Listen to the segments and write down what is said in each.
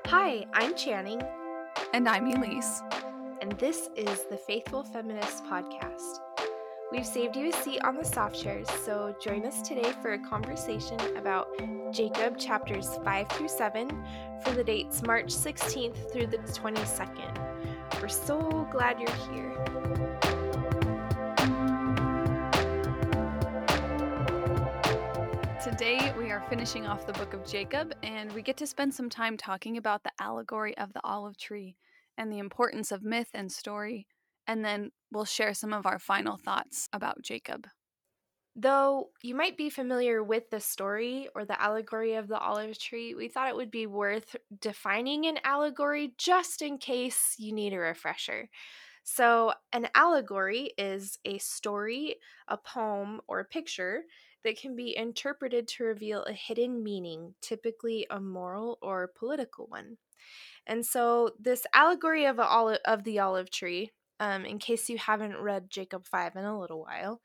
Hi, I'm Channing, And I'm Elise. and this is the Faithful Feminist Podcast. We've saved you a seat on the soft chairs, so join us today for a conversation about Jacob chapters 5 through 7 for the dates March 16th through the 22nd. We're so glad you're here. Today we are finishing off the book of Jacob, and we get to spend some time talking about the allegory of the olive tree and the importance of myth and story, and then we'll share some of our final thoughts about Jacob. Though you might be familiar with the story or the allegory of the olive tree, we thought it would be worth defining an allegory just in case you need a refresher. So, an allegory is a story, a poem, or a picture that can be interpreted to reveal a hidden meaning, typically a moral or political one. And so, this allegory of the olive tree, in case you haven't read Jacob 5 in a little while,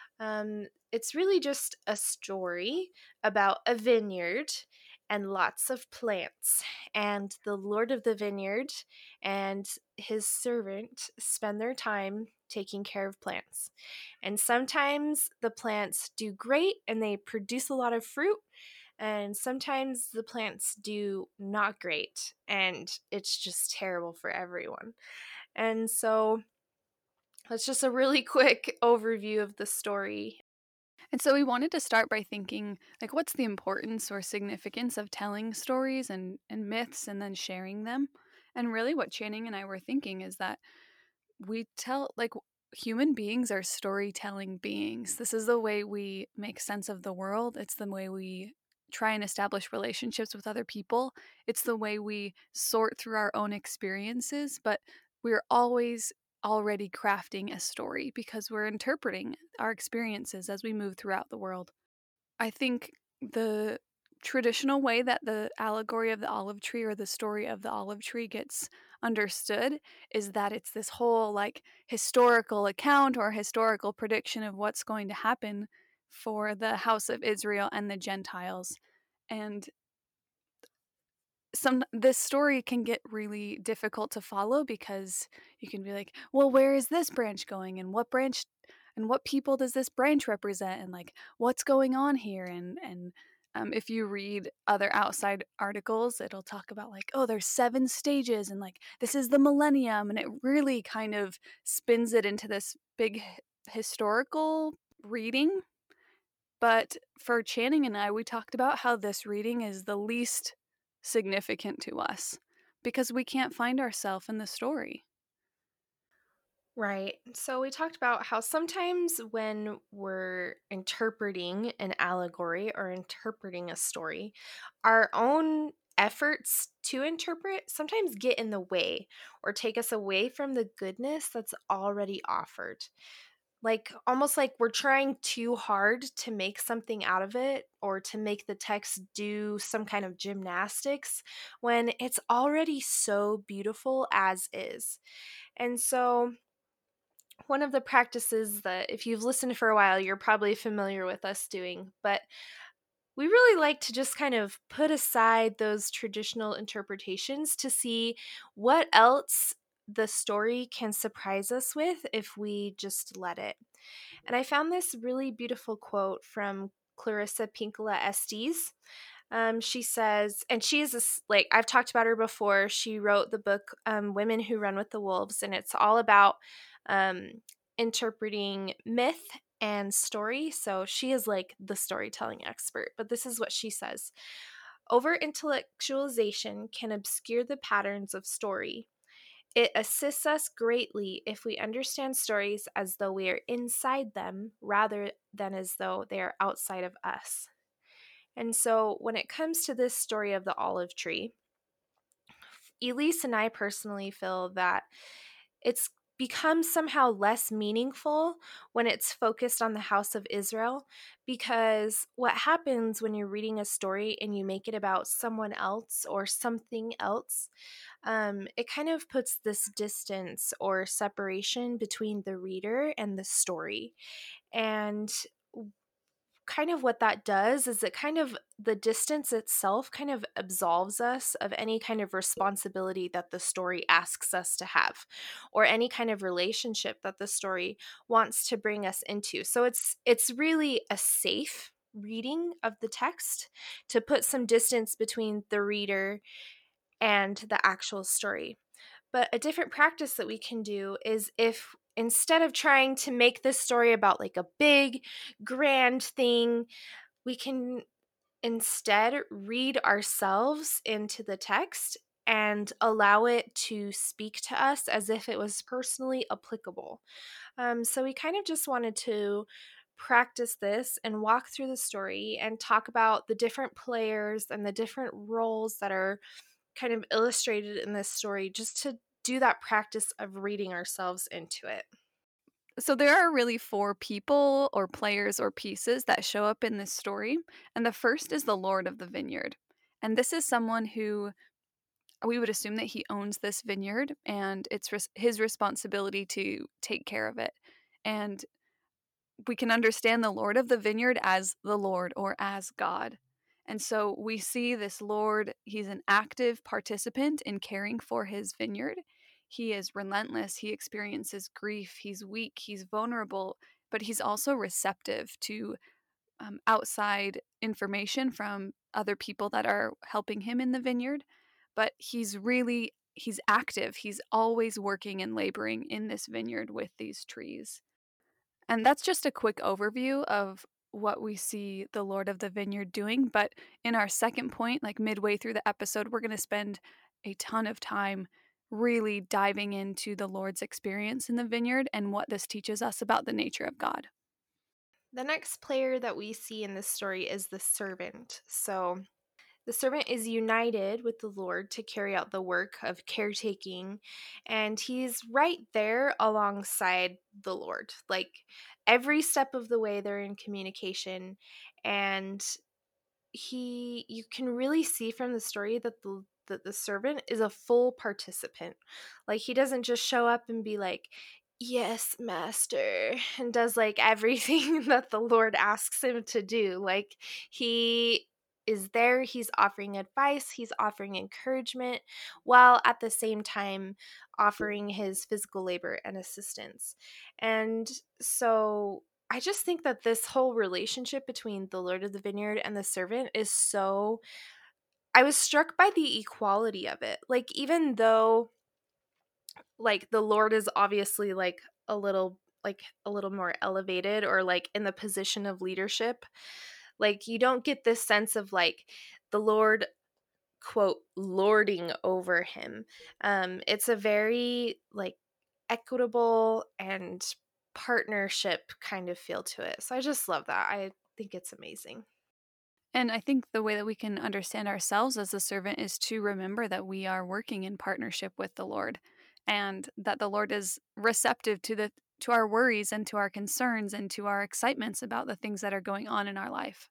it's really just a story about a vineyard and lots of plants. And the Lord of the vineyard and his servant spend their time taking care of plants. And sometimes the plants do great and they produce a lot of fruit. And sometimes the plants do not great and it's just terrible for everyone. And so that's just a really quick overview of the story. And so we wanted to start by thinking, like, what's the importance or significance of telling stories and myths and then sharing them? And really, what Channing and I were thinking is that we tell, like, human beings are storytelling beings. This is the way we make sense of the world. It's the way we try and establish relationships with other people. It's the way we sort through our own experiences, but we're always already crafting a story because we're interpreting our experiences as we move throughout the world. I think the traditional way that the allegory of the olive tree or the story of the olive tree gets understood is that it's this whole like historical account or historical prediction of what's going to happen for the house of Israel and the Gentiles. And this story can get really difficult to follow because you can be like, well, where is this branch going and what branch and what people does this branch represent and like what's going on here and if you read other outside articles, it'll talk about like, oh, there's 7 stages and like this is the millennium, and it really kind of spins it into this big historical reading. But for Channing and I, we talked about how this reading is the least significant to us because we can't find ourselves in the story. Right. So we talked about how sometimes when we're interpreting an allegory or interpreting a story, our own efforts to interpret sometimes get in the way or take us away from the goodness that's already offered. Like almost like we're trying too hard to make something out of it or to make the text do some kind of gymnastics when it's already so beautiful as is. And so one of the practices that if you've listened for a while, you're probably familiar with us doing, but we really like to just kind of put aside those traditional interpretations to see what else the story can surprise us with if we just let it. And I found this really beautiful quote from Clarissa Pinkola Estes. She says, and she is this, like I've talked about her before. She wrote the book Women Who Run with the Wolves, and it's all about um, interpreting myth and story. So she is like the storytelling expert. But this is what she says: over intellectualization can obscure the patterns of story. It assists us greatly if we understand stories as though we are inside them rather than as though they are outside of us. And so, when it comes to this story of the olive tree, Elise and I personally feel that it's become somehow less meaningful when it's focused on the house of Israel, because what happens when you're reading a story and you make it about someone else or something else, it kind of puts this distance or separation between the reader and the story. And kind of what that does is it kind of the distance itself kind of absolves us of any kind of responsibility that the story asks us to have or any kind of relationship that the story wants to bring us into. So it's really a safe reading of the text to put some distance between the reader and the actual story. But a different practice that we can do is if instead of trying to make this story about like a big, grand thing, we can instead read ourselves into the text and allow it to speak to us as if it was personally applicable. So we kind of just wanted to practice this and walk through the story and talk about the different players and the different roles that are kind of illustrated in this story just to do that practice of reading ourselves into it. So there are really four people or players or pieces that show up in this story. And the first is the Lord of the vineyard. And this is someone who we would assume that he owns this vineyard and it's his responsibility to take care of it. And we can understand the Lord of the vineyard as the Lord or as God. And so we see this Lord, he's an active participant in caring for his vineyard. He is relentless. He experiences grief. He's weak. He's vulnerable, but he's also receptive to outside information from other people that are helping him in the vineyard. But he's active. He's always working and laboring in this vineyard with these trees. And that's just a quick overview of what we see the Lord of the Vineyard doing. But in our second point, like midway through the episode, we're going to spend a ton of time really diving into the Lord's experience in the vineyard and what this teaches us about the nature of God. The next player that we see in this story is the servant. So the servant is united with the Lord to carry out the work of caretaking, and he's right there alongside the Lord. Like every step of the way, they're in communication, and you can really see from the story that the servant is a full participant. Like he doesn't just show up and be like, "Yes, master," and does like everything that the Lord asks him to do. Like he is there, he's offering advice, he's offering encouragement, while at the same time offering his physical labor and assistance. And so I just think that this whole relationship between the Lord of the Vineyard and the servant is so I was struck by the equality of it. Like even though like the Lord is obviously like a little more elevated or like in the position of leadership, like you don't get this sense of like the Lord quote lording over him. It's a very like equitable and partnership kind of feel to it. So I just love that. I think it's amazing. And I think the way that we can understand ourselves as a servant is to remember that we are working in partnership with the Lord and that the Lord is receptive to our worries and to our concerns and to our excitements about the things that are going on in our life.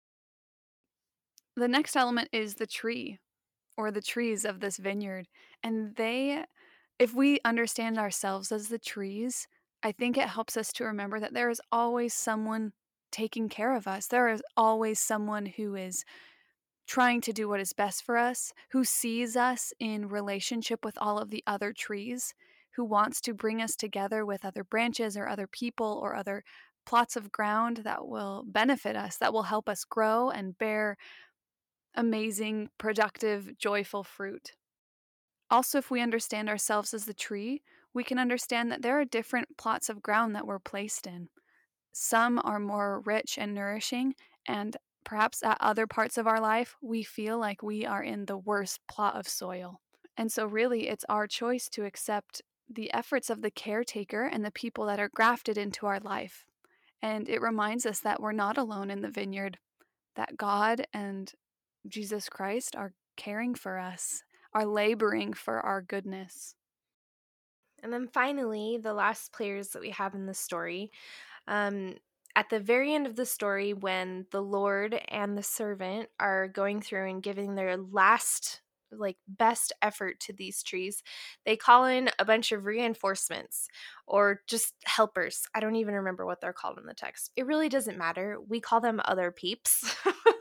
The next element is the tree or the trees of this vineyard. And if we understand ourselves as the trees, I think it helps us to remember that there is always someone taking care of us. There is always someone who is trying to do what is best for us, who sees us in relationship with all of the other trees, who wants to bring us together with other branches or other people or other plots of ground that will benefit us, that will help us grow and bear amazing, productive, joyful fruit. Also, if we understand ourselves as the tree, we can understand that there are different plots of ground that we're placed in. Some are more rich and nourishing, and perhaps at other parts of our life, we feel like we are in the worst plot of soil. And so, really, it's our choice to accept the efforts of the caretaker and the people that are grafted into our life. And it reminds us that we're not alone in the vineyard, that God and Jesus Christ are caring for us, are laboring for our goodness. And then finally, the last players that we have in the story, um, at the very end of the story, when the Lord and the servant are going through and giving their last like best effort to these trees, they call in a bunch of reinforcements or just helpers. I don't even remember what they're called in the text. It really doesn't matter. We call them other peeps.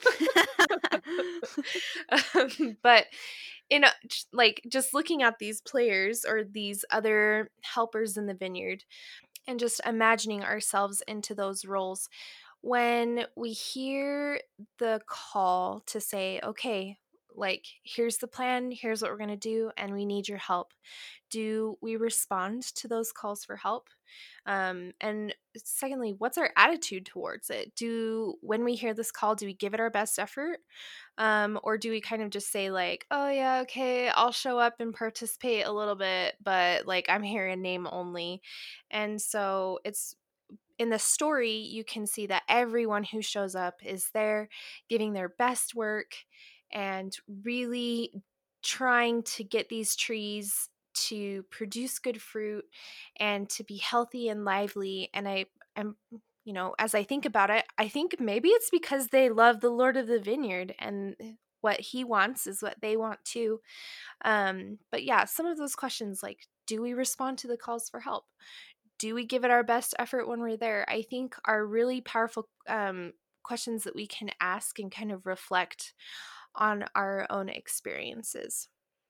But like just looking at these players or these other helpers in the vineyard and just imagining ourselves into those roles, when we hear the call to say, okay, like, here's the plan, here's what we're going to do, and we need your help, do we respond to those calls for help? And secondly, what's our attitude towards it? When we hear this call, do we give it our best effort? Or do we kind of just say, like, oh, yeah, okay, I'll show up and participate a little bit, but like, I'm here in name only? And so it's in the story, you can see that everyone who shows up is there giving their best work and really trying to get these trees to produce good fruit and to be healthy and lively. And I am, as I think about it, I think maybe it's because they love the Lord of the Vineyard, and what he wants is what they want too. But yeah, some of those questions, like, do we respond to the calls for help? Do we give it our best effort when we're there? I think are really powerful questions that we can ask and kind of reflect on our own experiences.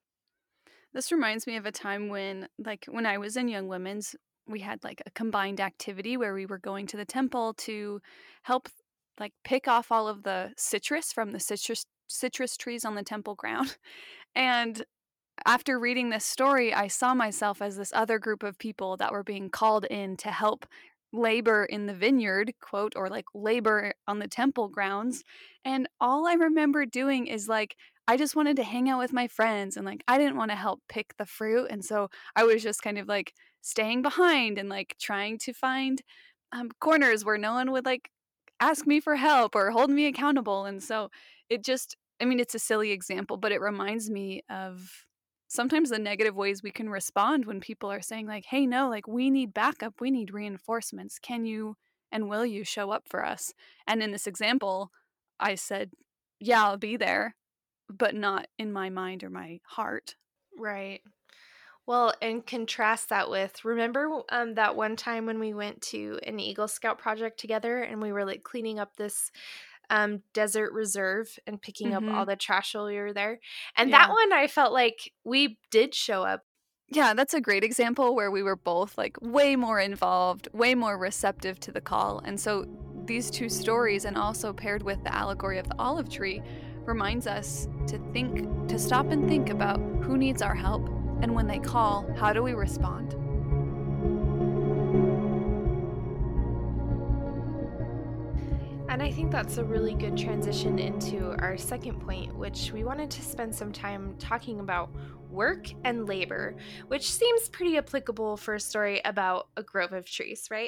This reminds me of a time when, like, when I was in Young Women's, we had like a combined activity where we were going to the temple to help like pick off all of the citrus from the citrus trees on the temple ground. And after reading this story, I saw myself as this other group of people that were being called in to help labor in the vineyard, quote, or like labor on the temple grounds. And all I remember doing is like, I just wanted to hang out with my friends and like, I didn't want to help pick the fruit. And so I was just kind of like staying behind and like trying to find corners where no one would like ask me for help or hold me accountable. And so it just, I mean, it's a silly example, but it reminds me of sometimes the negative ways we can respond when people are saying like, hey, no, like we need backup, we need reinforcements, can you and will you show up for us? And in this example, I said, yeah, I'll be there, but not in my mind or my heart. Right. Well, and contrast that with, remember that one time when we went to an Eagle Scout project together and we were like cleaning up this desert reserve and picking up Mm-hmm. all the trash while we were there? And that Yeah. one, I felt like we did show up. Yeah, that's a great example where we were both like way more involved, way more receptive to the call. And so these two stories, and also paired with the allegory of the olive tree, reminds us to think, to stop and think about who needs our help. And when they call, how do we respond? And I think that's a really good transition into our second point, which we wanted to spend some time talking about work and labor, which seems pretty applicable for a story about a grove of trees, right?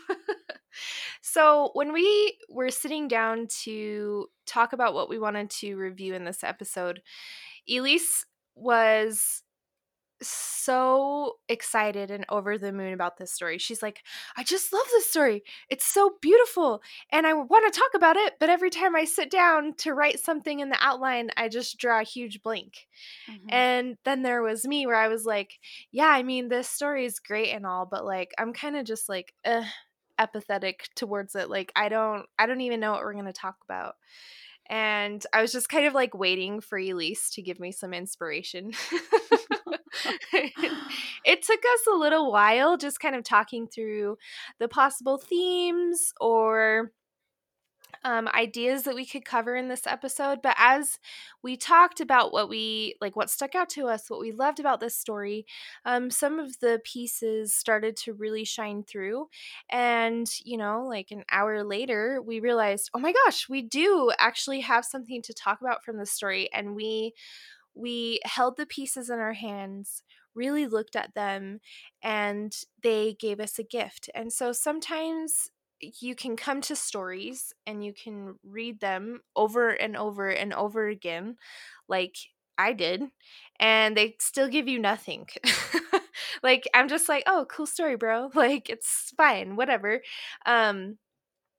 So, when we were sitting down to talk about what we wanted to review in this episode, Elise was so excited and over the moon about this story. She's like, I just love this story. It's so beautiful. And I want to talk about it. But every time I sit down to write something in the outline, I just draw a huge blank. Mm-hmm. And then there was me where I was like, yeah, I mean, this story is great and all, but like, I'm kind of just like, apathetic towards it. Like, I don't even know what we're going to talk about. And I was just kind of like waiting for Elise to give me some inspiration. It took us a little while just kind of talking through the possible themes or ideas that we could cover in this episode. But as we talked about what stuck out to us, what we loved about this story, some of the pieces started to really shine through. And, like an hour later, we realized, oh my gosh, we do actually have something to talk about from the story. And we held the pieces in our hands, really looked at them, and they gave us a gift. And so sometimes you can come to stories and you can read them over and over and over again, like I did, and they still give you nothing. Like, I'm just like, oh, cool story, bro. Like, it's fine, whatever. Um,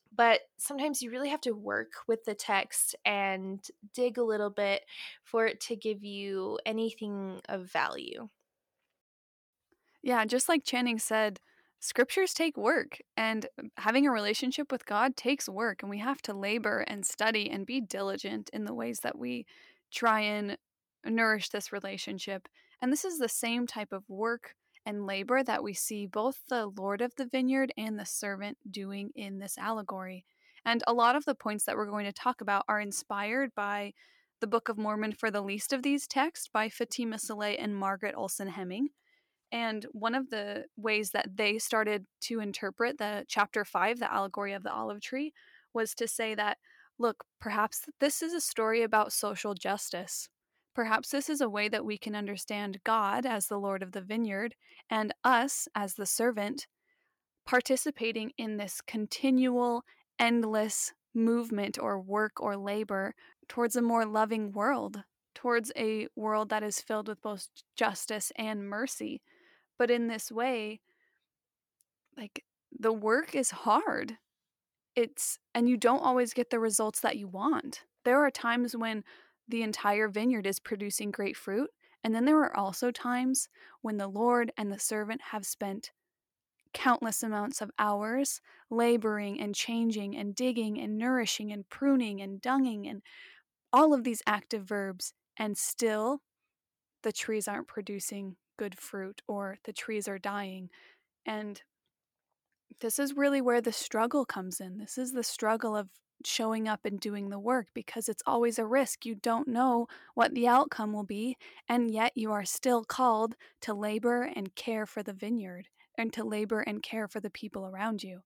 but sometimes you really have to work with the text and dig a little bit for it to give you anything of value. Yeah, just like Channing said, scriptures take work, and having a relationship with God takes work, and we have to labor and study and be diligent in the ways that we try and nourish this relationship. And this is the same type of work and labor that we see both the Lord of the vineyard and the servant doing in this allegory. And a lot of the points that we're going to talk about are inspired by the Book of Mormon for the least of these texts by Fatima Saleh and Margaret Olson Hemming. And one of the ways that they started to interpret the chapter 5, the allegory of the olive tree, was to say that, look, perhaps this is a story about social justice. Perhaps this is a way that we can understand God as the Lord of the vineyard and us as the servant participating in this continual, endless movement or work or labor towards a more loving world, towards a world that is filled with both justice and mercy. But in this way, like, the work is hard. And you don't always get the results that you want. There are times when the entire vineyard is producing great fruit, and then there are also times when the Lord and the servant have spent countless amounts of hours laboring and changing and digging and nourishing and pruning and dunging and all of these active verbs, and still the trees aren't producing good fruit or the trees are dying. And this is really where the struggle comes in. This is the struggle of showing up and doing the work because it's always a risk. You don't know what the outcome will be, and yet you are still called to labor and care for the vineyard and to labor and care for the people around you.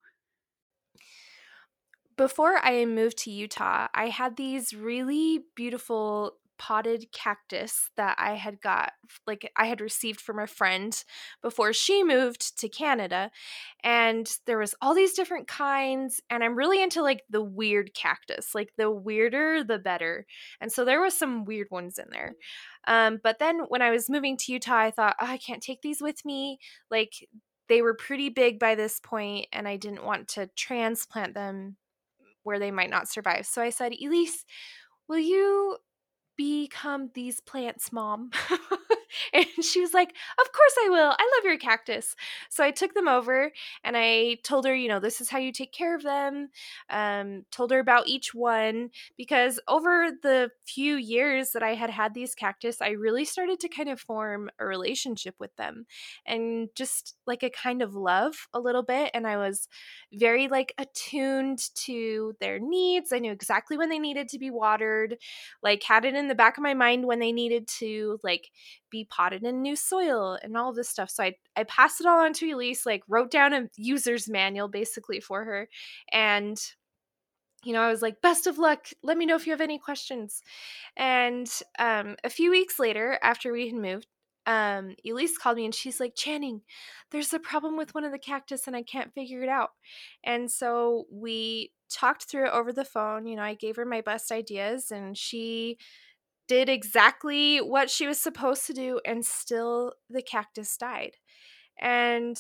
Before I moved to Utah, I had these really beautiful potted cactus that I had got, like, I had received from a friend before she moved to Canada. And there was all these different kinds, and I'm really into like the weird cactus. Like, the weirder the better. And so there was some weird ones in there. But then when I was moving to Utah, I thought, oh, I can't take these with me. Like, they were pretty big by this point, and I didn't want to transplant them where they might not survive. So I said, Elise, will you become these plants' mom? And she was like, of course I will. I love your cactus. So I took them over and I told her, this is how you take care of them. Told her about each one, because over the few years that I had had these cactus, I really started to kind of form a relationship with them and just like a kind of love a little bit. And I was very like attuned to their needs. I knew exactly when they needed to be watered, like had it in the back of my mind when they needed to like be potted in new soil and all this stuff. So I passed it all on to Elise, like wrote down a user's manual basically for her. And I was like, best of luck. Let me know if you have any questions. And a few weeks later, after we had moved, Elise called me and she's like, Channing, there's a problem with one of the cactus and I can't figure it out. And so we talked through it over the phone. I gave her my best ideas and she did exactly what she was supposed to do, and still the cactus died. And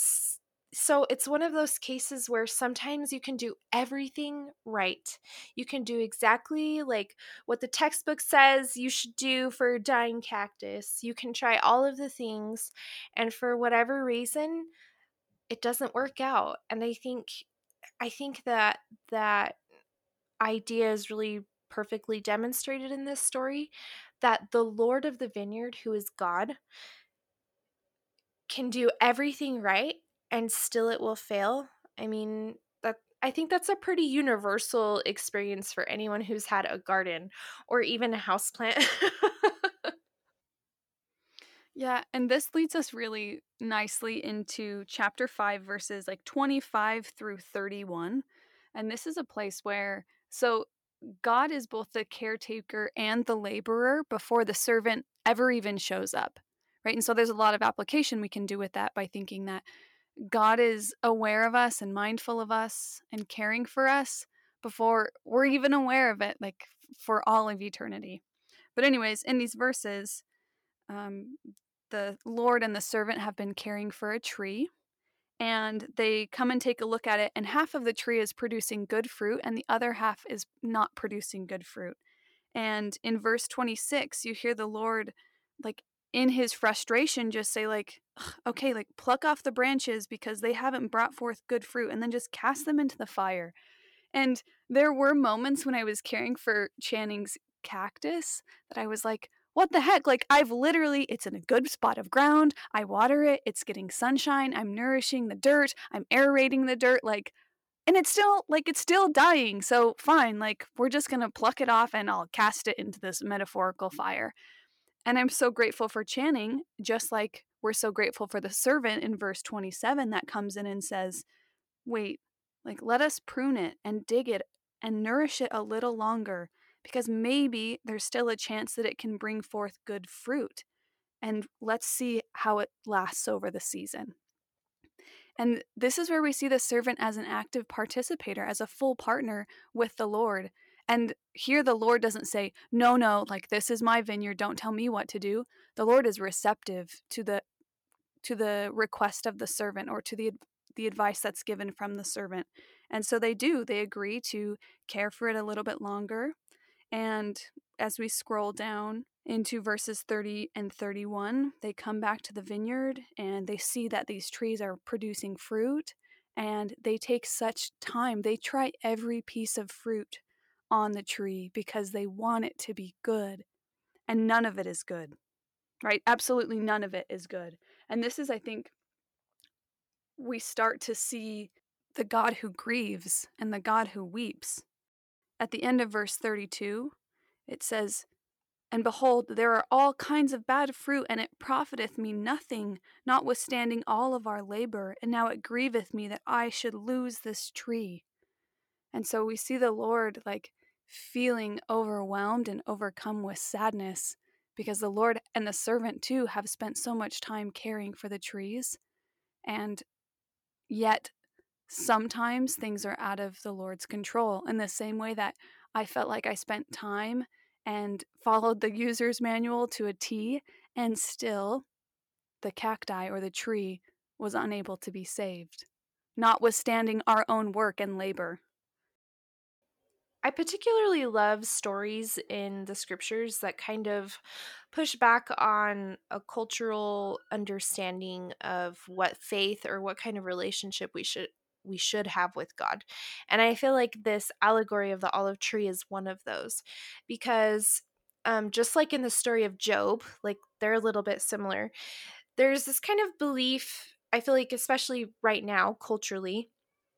so it's one of those cases where sometimes you can do everything right. You can do exactly like what the textbook says you should do for a dying cactus. You can try all of the things, and for whatever reason, it doesn't work out. And I think that idea is really perfectly demonstrated in this story, that the Lord of the vineyard, who is God, can do everything right and still it will fail. I mean, I think that's a pretty universal experience for anyone who's had a garden or even a houseplant. Yeah, and this leads us really nicely into chapter 5, verses like 25 through 31. And this is a place where, so God is both the caretaker and the laborer before the servant ever even shows up, right? And so there's a lot of application we can do with that by thinking that God is aware of us and mindful of us and caring for us before we're even aware of it, like for all of eternity. But, anyways, in these verses, um, the Lord and the servant have been caring for a tree, and they come and take a look at it, and half of the tree is producing good fruit and the other half is not producing good fruit. And in verse 26, you hear the Lord, like, in his frustration, just say, like, "Ugh, okay, like, pluck off the branches because they haven't brought forth good fruit, and then just cast them into the fire." And there were moments when I was caring for Channing's cactus that I was like, what the heck? Like, it's in a good spot of ground. I water it. It's getting sunshine. I'm nourishing the dirt. I'm aerating the dirt. Like, and it's still dying. So fine. Like, we're just going to pluck it off and I'll cast it into this metaphorical fire. And I'm so grateful for Channing, just like we're so grateful for the servant in verse 27 that comes in and says, wait, like, let us prune it and dig it and nourish it a little longer because maybe there's still a chance that it can bring forth good fruit. And let's see how it lasts over the season. And this is where we see the servant as an active participator, as a full partner with the Lord. And here the Lord doesn't say, no, no, like, this is my vineyard, don't tell me what to do. The Lord is receptive to the request of the servant, or to the advice that's given from the servant. And so they agree to care for it a little bit longer. And as we scroll down into verses 30 and 31, they come back to the vineyard and they see that these trees are producing fruit, and they take such time. They try every piece of fruit on the tree because they want it to be good, and none of it is good, right? Absolutely none of it is good. And this is, I think, we start to see the God who grieves and the God who weeps. At the end of verse 32, it says, and behold, there are all kinds of bad fruit, and it profiteth me nothing, notwithstanding all of our labor. And now it grieveth me that I should lose this tree. And so we see the Lord, like, feeling overwhelmed and overcome with sadness because the Lord and the servant too have spent so much time caring for the trees. And yet sometimes things are out of the Lord's control, in the same way that I felt like I spent time and followed the user's manual to a T, and still the cacti or the tree was unable to be saved, notwithstanding our own work and labor. I particularly love stories in the scriptures that kind of push back on a cultural understanding of what faith or what kind of relationship we should have with God. And I feel like this allegory of the olive tree is one of those, because just like in the story of Job, like, they're a little bit similar. There's this kind of belief, I feel like, especially right now culturally,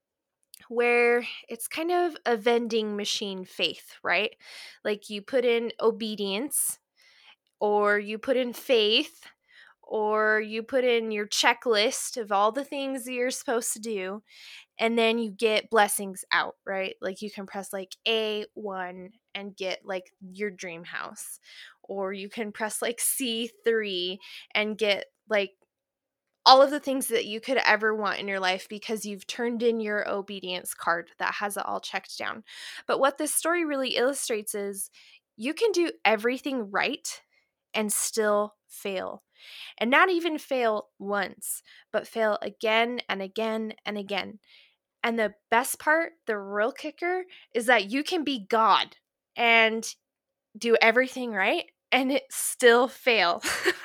where it's kind of a vending machine faith, right? Like, you put in obedience, or you put in faith, or you put in your checklist of all the things that you're supposed to do, and then you get blessings out, right? Like, you can press like A1 and get like your dream house, or you can press like C3 and get like all of the things that you could ever want in your life because you've turned in your obedience card that has it all checked down. But what this story really illustrates is you can do everything right and still fail. And not even fail once, but fail again and again and again. And the best part, the real kicker, is that you can be God and do everything right and it still fail.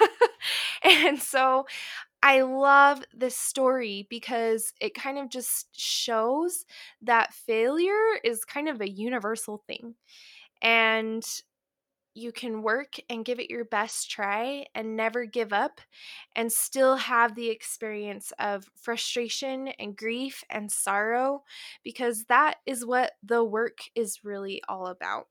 And so I love this story because it kind of just shows that failure is kind of a universal thing. And you can work and give it your best try and never give up and still have the experience of frustration and grief and sorrow, because that is what the work is really all about.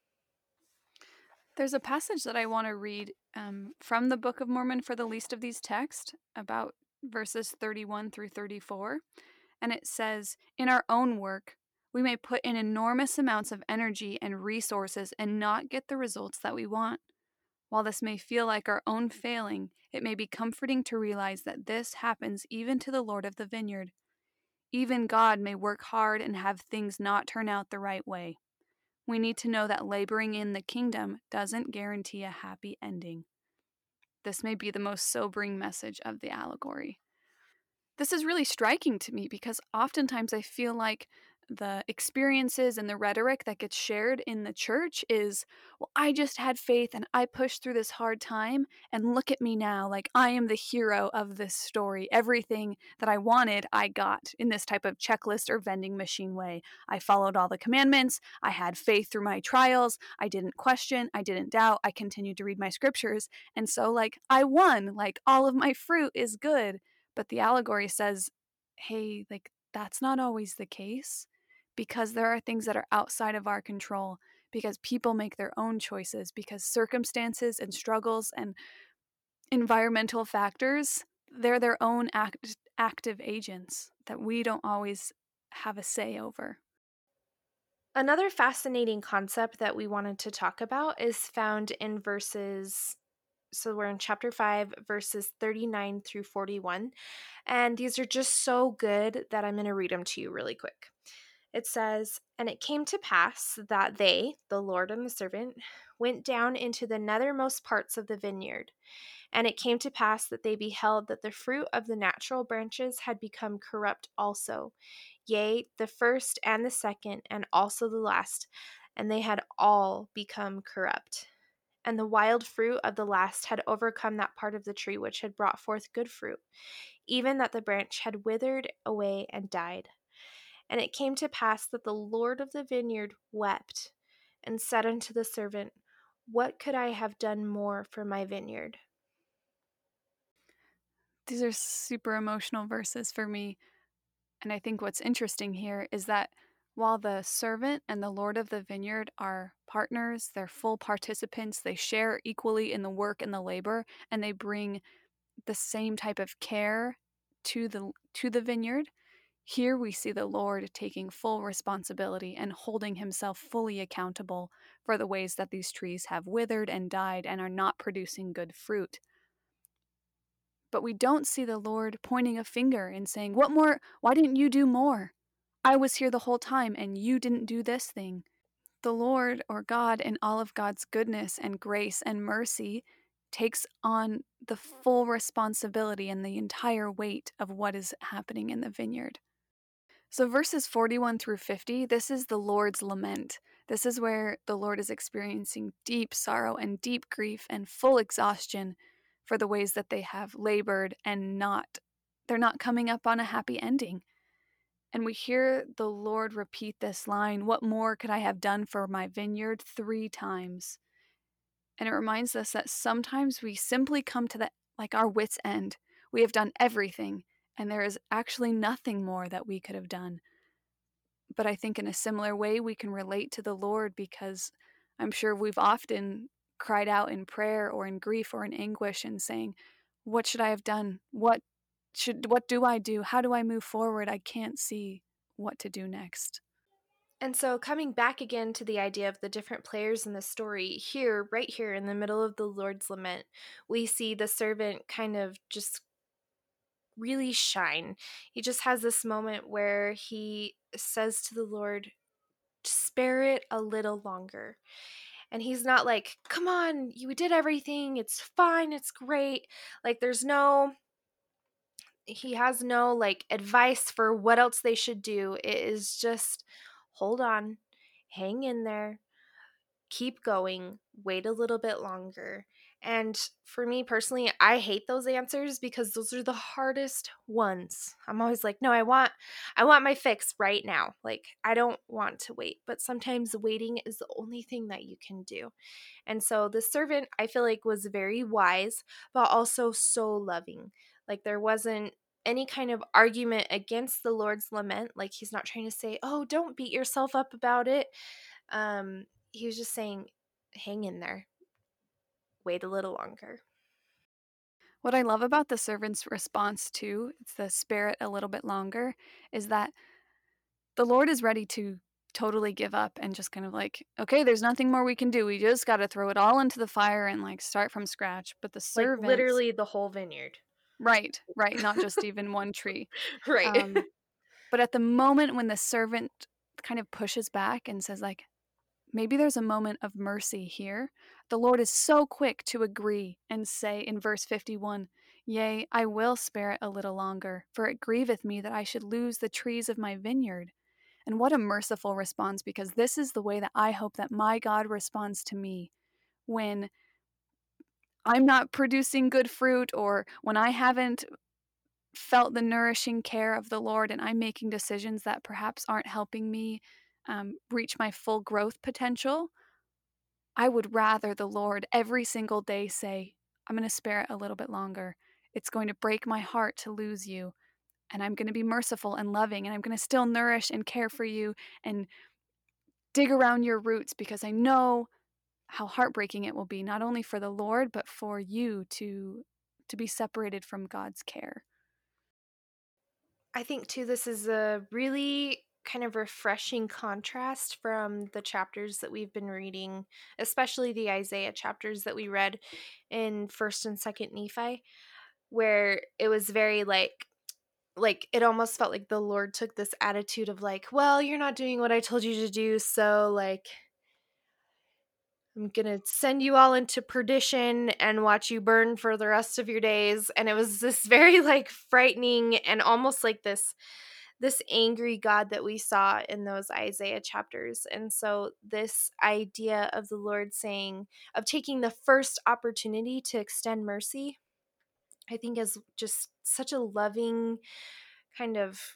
There's a passage that I want to read from the Book of Mormon for the least of these texts, about verses 31 through 34. And it says, in our own work, we may put in enormous amounts of energy and resources and not get the results that we want. While this may feel like our own failing, it may be comforting to realize that this happens even to the Lord of the vineyard. Even God may work hard and have things not turn out the right way. We need to know that laboring in the kingdom doesn't guarantee a happy ending. This may be the most sobering message of the allegory. This is really striking to me because oftentimes I feel like the experiences and the rhetoric that gets shared in the church is, well, I just had faith and I pushed through this hard time. And look at me now. Like, I am the hero of this story. Everything that I wanted, I got in this type of checklist or vending machine way. I followed all the commandments. I had faith through my trials. I didn't question. I didn't doubt. I continued to read my scriptures. And so, like, I won. Like, all of my fruit is good. But the allegory says, hey, like, that's not always the case because there are things that are outside of our control, because people make their own choices, because circumstances and struggles and environmental factors, they're their own active agents that we don't always have a say over. Another fascinating concept that we wanted to talk about is found in verses. So we're in chapter 5, verses 39 through 41. And these are just so good that I'm going to read them to you really quick. It says, "And it came to pass that they, the Lord and the servant, went down into the nethermost parts of the vineyard. And it came to pass that they beheld that the fruit of the natural branches had become corrupt also, yea, the first and the second, and also the last, and they had all become corrupt. And the wild fruit of the last had overcome that part of the tree which had brought forth good fruit, even that the branch had withered away and died. And it came to pass that the Lord of the vineyard wept, and said unto the servant, What could I have done more for my vineyard?" These are super emotional verses for me. And I think what's interesting here is that while the servant and the Lord of the vineyard are partners, they're full participants, they share equally in the work and the labor, and they bring the same type of care to the vineyard. Here we see the Lord taking full responsibility and holding himself fully accountable for the ways that these trees have withered and died and are not producing good fruit. But we don't see the Lord pointing a finger and saying, "What more? Why didn't you do more? I was here the whole time and you didn't do this thing." The Lord, or God, in all of God's goodness and grace and mercy, takes on the full responsibility and the entire weight of what is happening in the vineyard. So, verses 41 through 50, this is the Lord's lament. This is where the Lord is experiencing deep sorrow and deep grief and full exhaustion for the ways that they have labored and they're not coming up on a happy ending. And we hear the Lord repeat this line, "What more could I have done for my vineyard?" 3 times. And it reminds us that sometimes we simply come to our wits' end. We have done everything, and there is actually nothing more that we could have done. But I think in a similar way, we can relate to the Lord because I'm sure we've often cried out in prayer or in grief or in anguish and saying, "What should I have done? What do I do? How do I move forward? I can't see what to do next." And so, coming back again to the idea of the different players in the story, here, right here in the middle of the Lord's Lament, we see the servant kind of just really shine. He just has this moment where he says to the Lord, "Spare it a little longer." And he's not like, "Come on, you did everything. It's fine. It's great." Like, he has no like advice for what else they should do. It is just, hold on, hang in there, keep going, wait a little bit longer. And for me personally, I hate those answers because those are the hardest ones. I'm always like, "No, I want my fix right now. Like, I don't want to wait." But sometimes waiting is the only thing that you can do. And so the servant, I feel like, was very wise, but also so loving. Like, there wasn't any kind of argument against the Lord's lament. Like, he's not trying to say, "Oh, don't beat yourself up about it." He was just saying, "Hang in there, wait a little longer." What I love about the servant's response to it's the "spare it a little bit longer" is that the Lord is ready to totally give up and just kind of like, "Okay, there's nothing more we can do. We just got to throw it all into the fire and like start from scratch." But the Like, servants, literally the whole vineyard. right, right, not just even one tree. Right. Um, but at the moment when the servant kind of pushes back and says, like, maybe there's a moment of mercy here, the Lord is so quick to agree and say in verse 51, Yea, I will spare it a little longer, for it grieveth me that I should lose the trees of my vineyard. And what a merciful response, because this is the way that I hope that my God responds to me when I'm not producing good fruit, or when I haven't felt the nourishing care of the Lord and I'm making decisions that perhaps aren't helping me reach my full growth potential. I would rather the Lord every single day say, I'm going to spare it a little bit longer. It's going to break my heart to lose you. And I'm going to be merciful and loving. And I'm going to still nourish and care for you and dig around your roots, because I know how heartbreaking it will be, not only for the Lord, but for you to be separated from God's care. I think too this is a really kind of refreshing contrast from the chapters that we've been reading, especially the Isaiah chapters that we read in 1st and 2nd Nephi, where it was very like it almost felt like the Lord took this attitude of like, well, you're not doing what I told you to do, so like I'm gonna send you all into perdition and watch you burn for the rest of your days. And it was this very like frightening and almost like this angry God that we saw in those Isaiah chapters. And so this idea of the Lord saying, of taking the first opportunity to extend mercy, I think is just such a loving kind of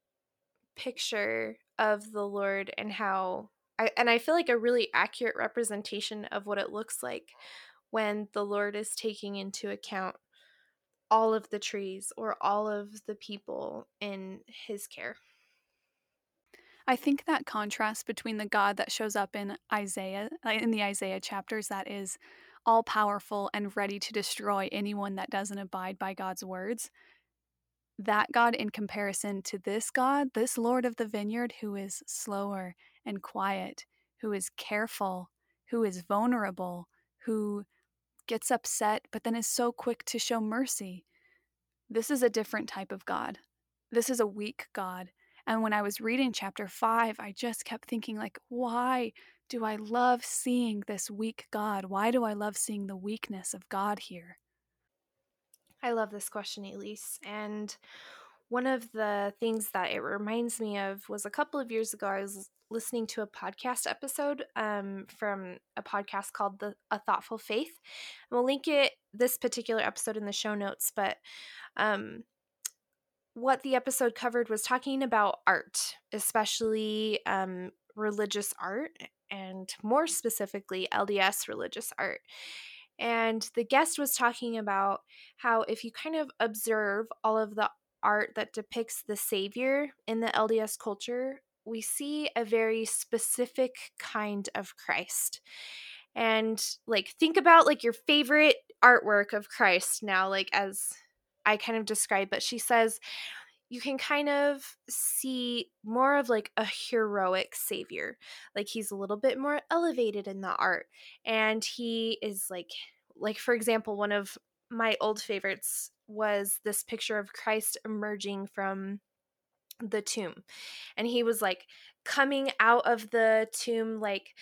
picture of the Lord, and how I feel like a really accurate representation of what it looks like when the Lord is taking into account all of the trees or all of the people in his care. I think that contrast between the God that shows up in Isaiah, in the Isaiah chapters, that is all powerful and ready to destroy anyone that doesn't abide by God's words, that God in comparison to this God, this Lord of the vineyard, who is slower and quiet, who is careful, who is vulnerable, who gets upset but then is so quick to show mercy. This is a different type of God. This is a weak God. And when I was reading chapter 5, I just kept thinking, like, why do I love seeing this weak God? Why do I love seeing the weakness of God here? I love this question, Elise. And one of the things that it reminds me of was a couple of years ago, I was listening to a podcast episode from a podcast called A Thoughtful Faith. And we'll link this particular episode in the show notes, but um, what the episode covered was talking about art, especially religious art, and more specifically, LDS religious art. And the guest was talking about how if you kind of observe all of the art that depicts the Savior in the LDS culture, we see a very specific kind of Christ. And like, think about like your favorite artwork of Christ now, like as I kind of described, but she says you can kind of see more of like a heroic savior. Like he's a little bit more elevated in the art. And he is like for example, one of my old favorites was this picture of Christ emerging from the tomb. And he was like coming out of the tomb like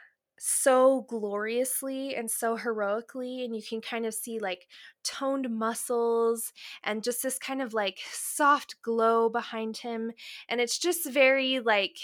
so gloriously and so heroically, and you can kind of see like toned muscles and just this kind of like soft glow behind him, and it's just very like,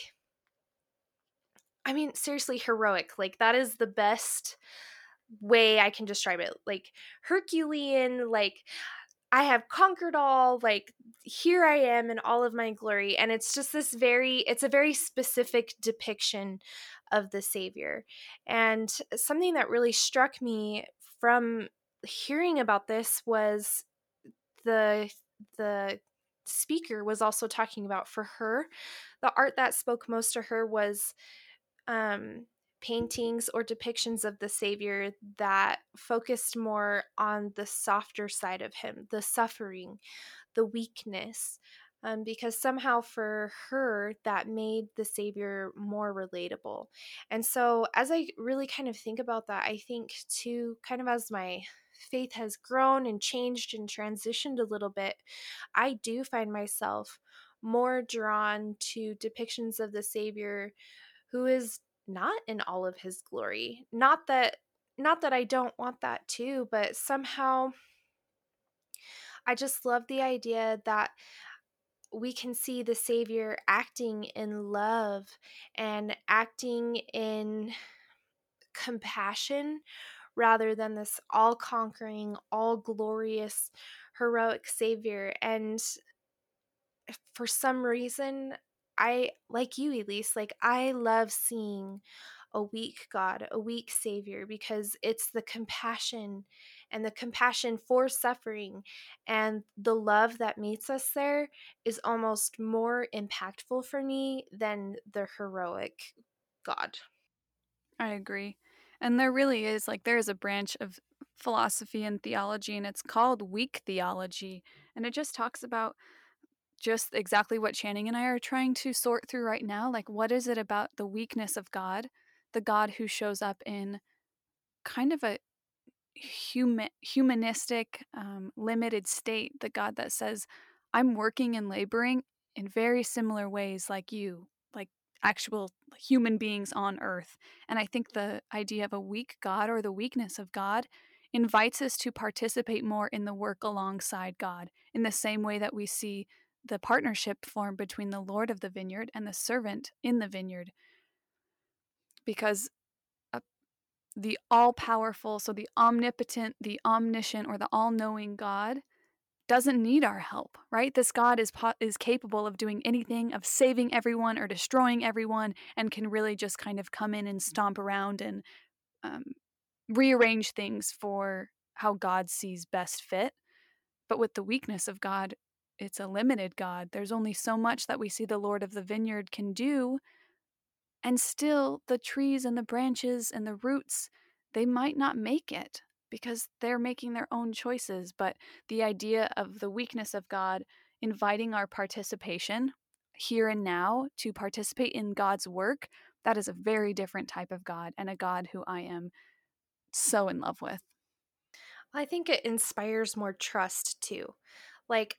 I mean, seriously heroic. Like that is the best way I can describe it. Like Herculean, like I have conquered all, like here I am in all of my glory. And it's just it's a very specific depiction of the Savior. And something that really struck me from hearing about this was the the speaker was also talking about, for her, the art that spoke most to her was um, paintings or depictions of the Savior that focused more on the softer side of him, the suffering, the weakness. Because somehow for her, that made the Savior more relatable. And so, as I really kind of think about that, I think too, kind of as my faith has grown and changed and transitioned a little bit, I do find myself more drawn to depictions of the Savior who is not in all of his glory. Not that I don't want that too, but somehow I just love the idea that we can see the Savior acting in love and acting in compassion rather than this all conquering, all glorious, heroic Savior. And for some reason, I, like you, Elise, like I love seeing a weak God, a weak Savior, because it's the compassion and the compassion for suffering and the love that meets us there is almost more impactful for me than the heroic God. I agree. And there really is, like, there is a branch of philosophy and theology, and it's called weak theology. And it just talks about just exactly what Channing and I are trying to sort through right now. Like, what is it about the weakness of God, the God who shows up in kind of a humanistic, limited state, the God that says, I'm working and laboring in very similar ways like you, like actual human beings on earth. And I think the idea of a weak God or the weakness of God invites us to participate more in the work alongside God in the same way that we see the partnership form between the Lord of the vineyard and the servant in the vineyard. Because uh, the all powerful, so the omnipotent, the omniscient, or the all knowing God doesn't need our help, right? This God is capable of doing anything, of saving everyone or destroying everyone, and can really just kind of come in and stomp around and um, rearrange things for how God sees best fit. But with the weakness of God, it's a limited God. There's only so much that we see the Lord of the vineyard can do, and still, the trees and the branches and the roots, they might not make it because they're making their own choices. But the idea of the weakness of God inviting our participation here and now to participate in God's work, that is a very different type of God and a God who I am so in love with. I think it inspires more trust too. Like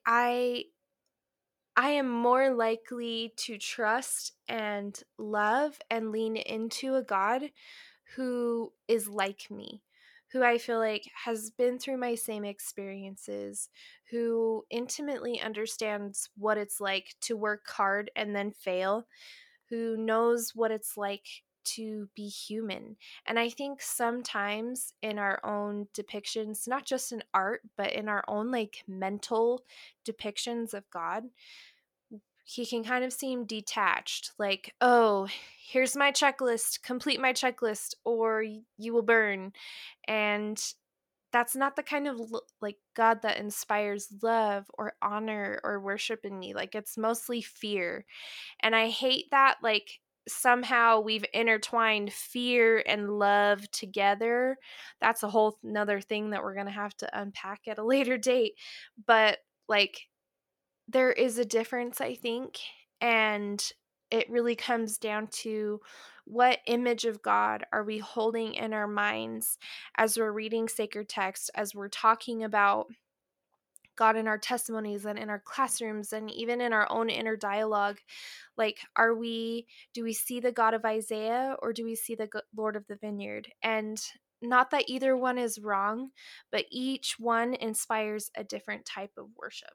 I am more likely to trust and love and lean into a God who is like me, who I feel like has been through my same experiences, who intimately understands what it's like to work hard and then fail, who knows what it's like to be human. And I think sometimes in our own depictions, not just in art, but in our own like mental depictions of God, he can kind of seem detached, like, oh, here's my checklist, complete my checklist, or you will burn. And that's not the kind of like God that inspires love or honor or worship in me. Like, it's mostly fear. And I hate that, like, somehow we've intertwined fear and love together. That's a whole another thing that we're going to have to unpack at a later date. But, like, there is a difference, I think, and it really comes down to what image of God are we holding in our minds as we're reading sacred text, as we're talking about God in our testimonies and in our classrooms and even in our own inner dialogue. Like, do we see the God of Isaiah or do we see the Lord of the vineyard? And not that either one is wrong, but each one inspires a different type of worship.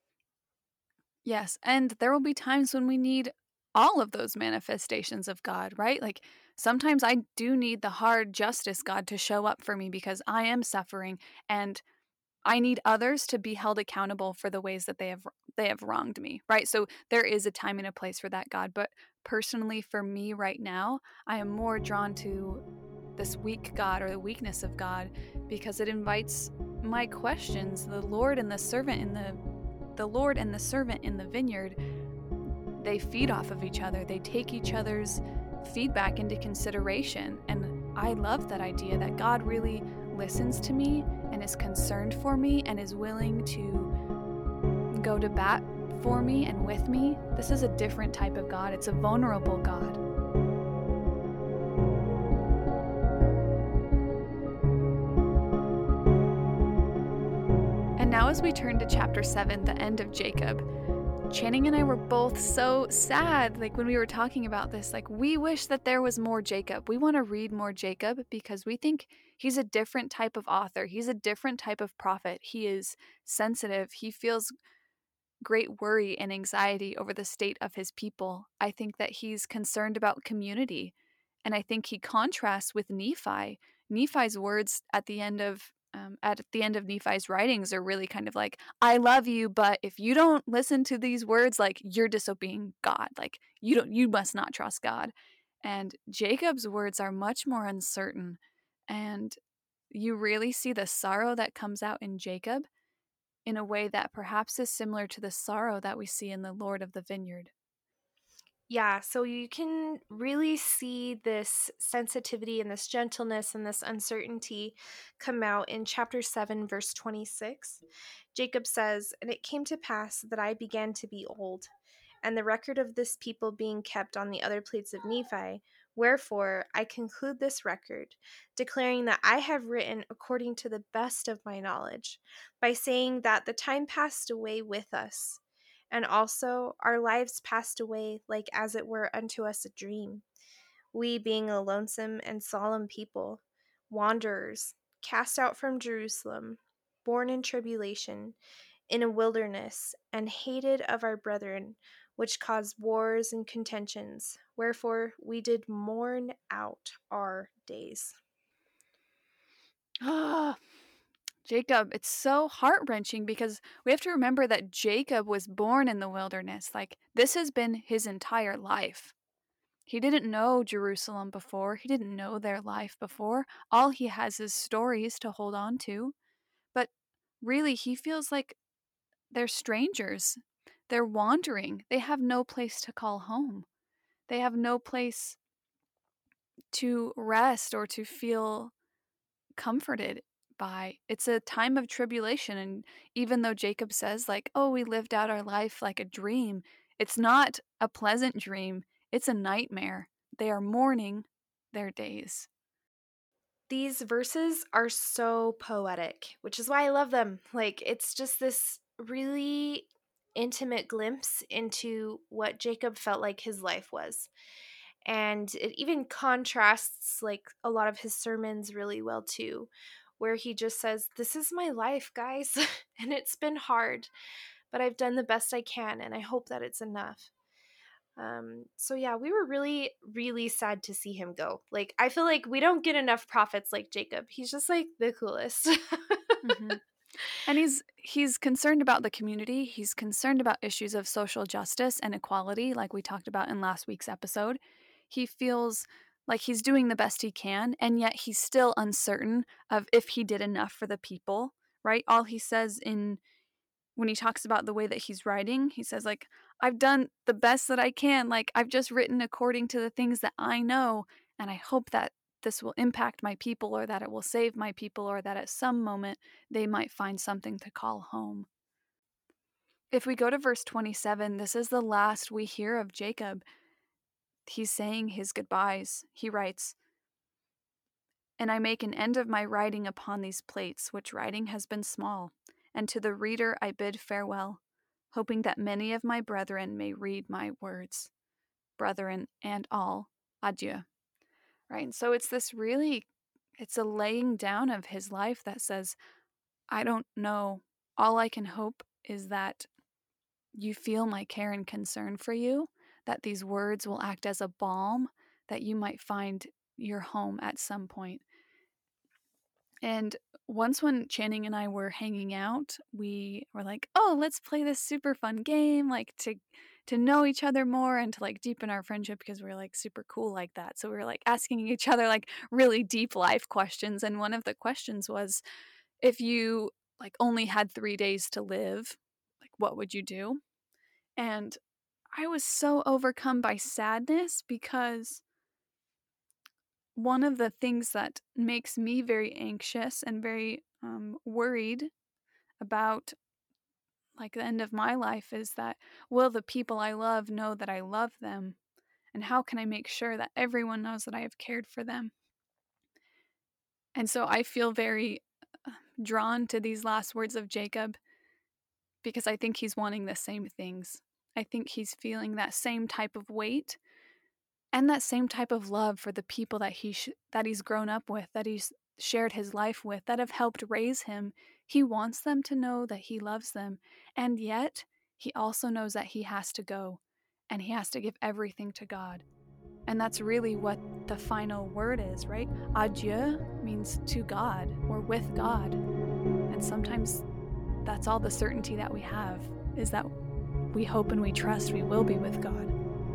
Yes, and there will be times when we need all of those manifestations of God, right? Like sometimes I do need the hard justice God to show up for me because I am suffering and I need others to be held accountable for the ways that they have wronged me, right? So there is a time and a place for that God, but personally for me right now, I am more drawn to this weak God or the weakness of God because it invites my questions, the Lord and the servant in the vineyard, they feed off of each other. They take each other's feedback into consideration. And I love that idea that God really listens to me and is concerned for me and is willing to go to bat for me and with me. This is a different type of God. It's a vulnerable God. And now, as we turn to chapter 7, the end of Jacob, Channing and I were both so sad, like when we were talking about this. Like, we wish that there was more Jacob. We want to read more Jacob because we think he's a different type of author. He's a different type of prophet. He is sensitive. He feels great worry and anxiety over the state of his people. I think that he's concerned about community. And I think he contrasts with Nephi. Nephi's words at the end of Nephi's writings are really kind of like, I love you, but if you don't listen to these words, like you're disobeying God. Like you must not trust God. And Jacob's words are much more uncertain. And you really see the sorrow that comes out in Jacob in a way that perhaps is similar to the sorrow that we see in the Lord of the Vineyard. Yeah, so you can really see this sensitivity and this gentleness and this uncertainty come out in chapter 7, verse 26. Jacob says, "And it came to pass that I began to be old, and the record of this people being kept on the other plates of Nephi. Wherefore I conclude this record, declaring that I have written according to the best of my knowledge, by saying that the time passed away with us. And also our lives passed away like as it were unto us a dream, we being a lonesome and solemn people, wanderers, cast out from Jerusalem, born in tribulation, in a wilderness, and hated of our brethren, which caused wars and contentions. Wherefore we did mourn out our days." Ah, Jacob, it's so heart wrenching because we have to remember that Jacob was born in the wilderness. Like, this has been his entire life. He didn't know Jerusalem before, he didn't know their life before. All he has is stories to hold on to. But really, he feels like they're strangers. They're wandering. They have no place to call home. They have no place to rest or to feel comforted by. It's a time of tribulation. And even though Jacob says, like, oh, we lived out our life like a dream, it's not a pleasant dream, it's a nightmare. They are mourning their days. These verses are so poetic, which is why I love them. Like, it's just this really intimate glimpse into what Jacob felt like his life was. And it even contrasts like a lot of his sermons really well too, where he just says, "This is my life, guys, and it's been hard, but I've done the best I can, and I hope that it's enough." So yeah, we were really, really sad to see him go. Like, I feel like we don't get enough prophets like Jacob. He's just like the coolest. Hmm. And he's concerned about the community. He's concerned about issues of social justice and equality, like we talked about in last week's episode. He feels like he's doing the best he can, and yet he's still uncertain of if he did enough for the people, right? All he says in when he talks about the way that he's writing, he says, like, I've done the best that I can. Like, I've just written according to the things that I know, and I hope that this will impact my people or that it will save my people or that at some moment they might find something to call home. If we go to verse 27, this is the last we hear of Jacob. He's saying his goodbyes. He writes, "And I make an end of my writing upon these plates, which writing has been small. And to the reader I bid farewell, hoping that many of my brethren may read my words. Brethren and all, adieu." Right? And so it's a laying down of his life that says, I don't know. All I can hope is that you feel my care and concern for you, that these words will act as a balm, that you might find your home at some point. And once when Channing and I were hanging out, we were like, "Oh, let's play this super fun game, like to know each other more and to like deepen our friendship because we're like super cool like that." So we were like asking each other like really deep life questions. And one of the questions was, if you like only had 3 days to live, like what would you do? And I was so overcome by sadness because one of the things that makes me very anxious and very worried about like the end of my life is that, will the people I love know that I love them, and how can I make sure that everyone knows that I have cared for them? And so I feel very drawn to these last words of Jacob because I think he's wanting the same things. I think he's feeling that same type of weight and that same type of love for the people that that he's grown up with, that he's shared his life with, that have helped raise him. He wants them to know that he loves them, and yet he also knows that he has to go and he has to give everything to God. And that's really what the final word is, right? Adieu means to God or with God. And sometimes that's all the certainty that we have, is that we hope and we trust we will be with God.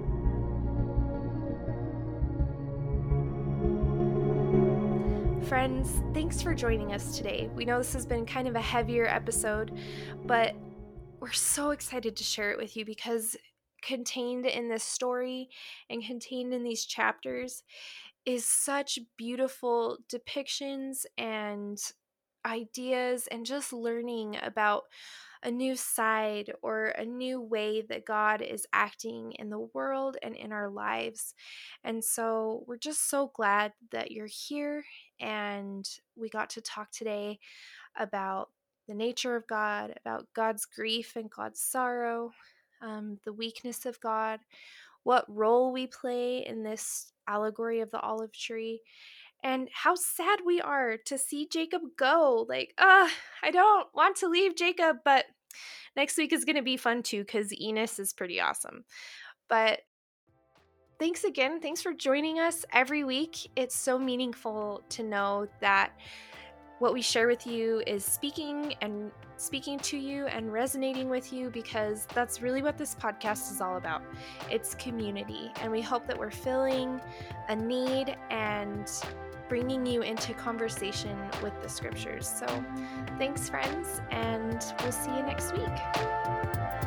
Friends, thanks for joining us today. We know this has been kind of a heavier episode, but we're so excited to share it with you because contained in this story and contained in these chapters is such beautiful depictions and ideas and just learning about a new side or a new way that God is acting in the world and in our lives. And so we're just so glad that you're here and we got to talk today about the nature of God, about God's grief and God's sorrow, the weakness of God, what role we play in this allegory of the olive tree, and how sad we are to see Jacob go. Like, I don't want to leave Jacob, but next week is going to be fun too because Enos is pretty awesome. But thanks again. Thanks for joining us every week. It's so meaningful to know that what we share with you is speaking to you and resonating with you, because that's really what this podcast is all about. It's community, and we hope that we're filling a need and bringing you into conversation with the scriptures. So thanks, friends, and we'll see you next week.